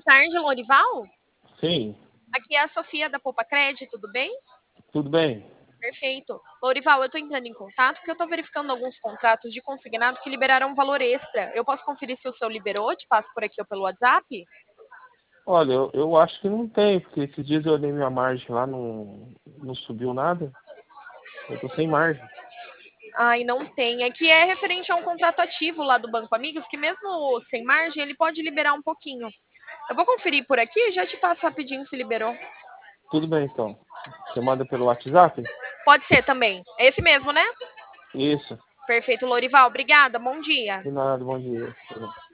tarde, Lorival. Sim, Aqui é a Sofia da Poupa Cred, tudo bem? tudo bem? Perfeito. Lorival, eu estou entrando em contato porque eu estou verificando alguns contratos de consignado que liberaram um valor extra. Eu posso conferir se o seu liberou? Te passo por aqui ou pelo WhatsApp? Olha, eu acho que não tem, porque esses dias eu olhei minha margem lá, não subiu nada. Eu tô sem margem. Ai, não tem. É que é referente a um contrato ativo lá do Banco Amigos, que mesmo sem margem, ele pode liberar um pouquinho. Eu vou conferir por aqui e já te passo rapidinho se liberou. Tudo bem, então. Você manda pelo WhatsApp? Pode ser também. É esse mesmo, né? Isso. Perfeito, Lorival. Obrigada. Bom dia. De nada, bom dia.